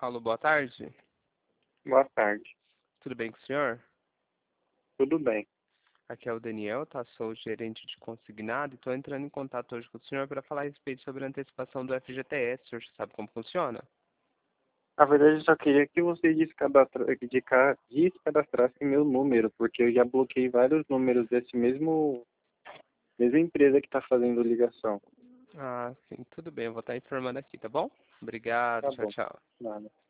Alô, boa tarde. Boa tarde. Tudo bem com o senhor? Tudo bem. Aqui é o Daniel, tá? Sou o gerente de consignado e estou entrando em contato hoje com o senhor para falar a respeito sobre a antecipação do FGTS. O senhor sabe como funciona? Na verdade, eu só queria que você descadastrasse meu número, porque eu já bloqueei vários números desse mesma empresa que está fazendo ligação. Ah, sim, tudo bem. Eu vou estar informando aqui, tá bom? Obrigado, Tá tchau, bom. tchau. Nada.